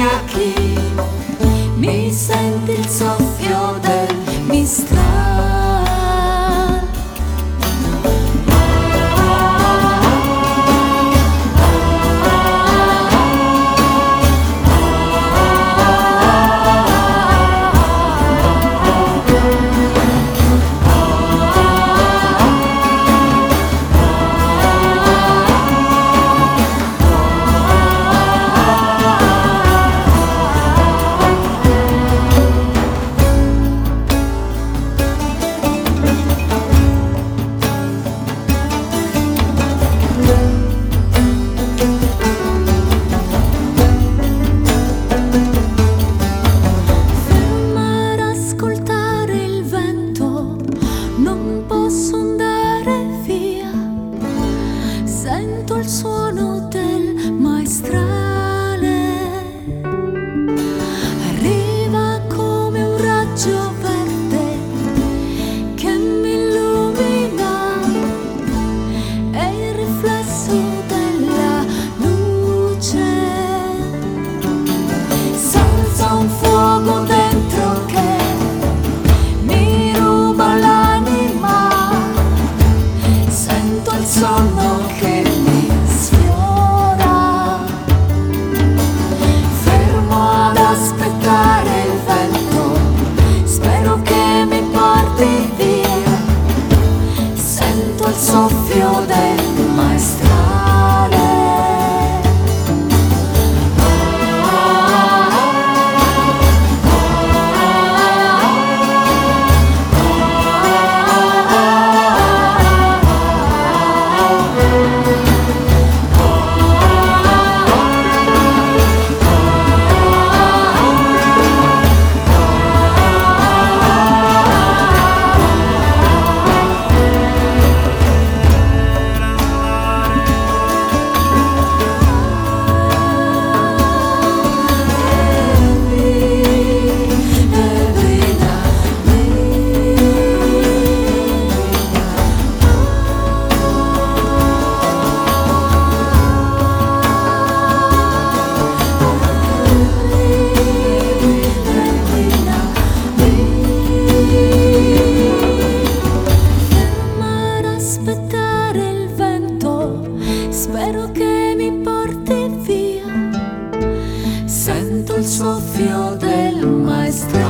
ubriachi, mi senti il soffio del Mistral. Sento il suono del maestrale, arriva come un raggio verde che mi illumina, è il riflesso della luce, salza un fuoco dentro che mi ruba l'anima, sento il sonno che mi sfiora, fermo ad aspettare il vento, spero che mi porti via, sento il soffio del maestrale. Spero che mi porti via, sento il soffio del maestro.